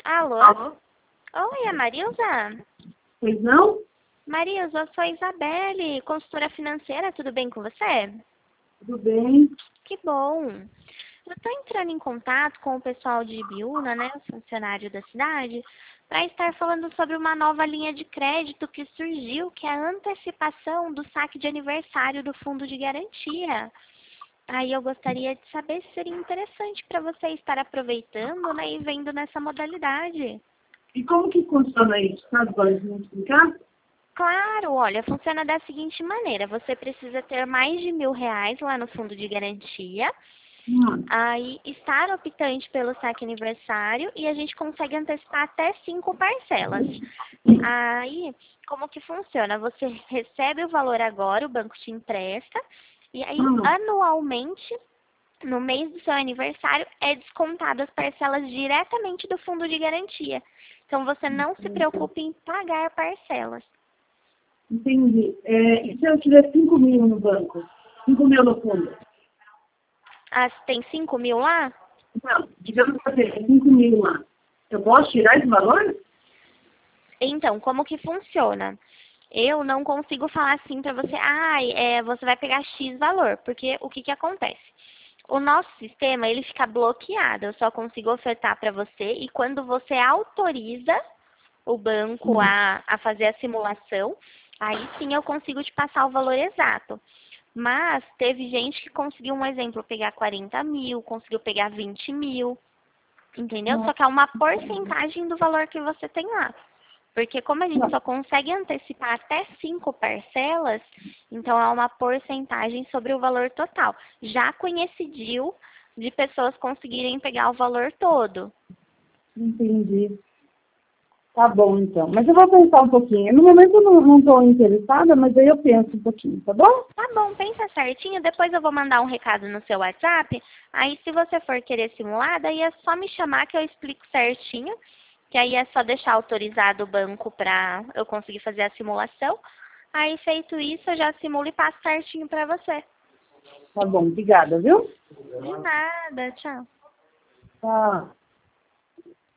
Alô? Alô? Oi, é a Marilza? Pois não? Marilza, eu sou a Isabelle, consultora financeira, tudo bem com você? Tudo bem? Que bom. Eu estou entrando em contato com o pessoal de Ibiúna, né, o funcionário da cidade, para estar falando sobre uma nova linha de crédito que surgiu, que é a antecipação do saque de aniversário do Fundo de Garantia. Aí eu gostaria de saber se seria interessante para você estar aproveitando, né, e vendo nessa modalidade. E como que funciona isso? Sabe, pode me explicar? Claro, olha, funciona da seguinte maneira, você precisa ter mais de R$ 1.000 lá no fundo de garantia, aí estar optante pelo saque aniversário e a gente consegue antecipar até 5 parcelas. Aí, como que funciona? Você recebe o valor agora, o banco te empresta, e aí anualmente, no mês do seu aniversário, é descontado as parcelas diretamente do fundo de garantia. Então você não se preocupe em pagar parcelas. Entendi. E se eu tiver 5 mil no banco? 5 mil no fundo? Ah, tem 5.000 lá? Não, digamos que eu tenho 5 mil lá. Eu posso tirar esse valor? Então, como que funciona? Eu não consigo falar assim para você, você vai pegar X valor, porque o que que acontece? O nosso sistema, ele fica bloqueado, eu só consigo ofertar para você e quando você autoriza o banco a fazer a simulação, aí sim eu consigo te passar o valor exato. Mas teve gente que conseguiu, um exemplo, pegar 40 mil, conseguiu pegar 20 mil, entendeu? Só que é uma porcentagem do valor que você tem lá. Porque como a gente só consegue antecipar até 5 parcelas, então é uma porcentagem sobre o valor total. Já coincidiu de pessoas conseguirem pegar o valor todo. Entendi. Tá bom, então. Mas eu vou pensar um pouquinho. No momento eu não estou interessada, mas aí eu penso um pouquinho, tá bom? Tá bom, pensa certinho, depois eu vou mandar um recado no seu WhatsApp. Aí se você for querer simular, daí é só me chamar que eu explico certinho. Que aí é só deixar autorizado o banco para eu conseguir fazer a simulação. Aí feito isso, eu já simulo e passo certinho para você. Tá bom, obrigada, viu? De nada, tchau. Tá.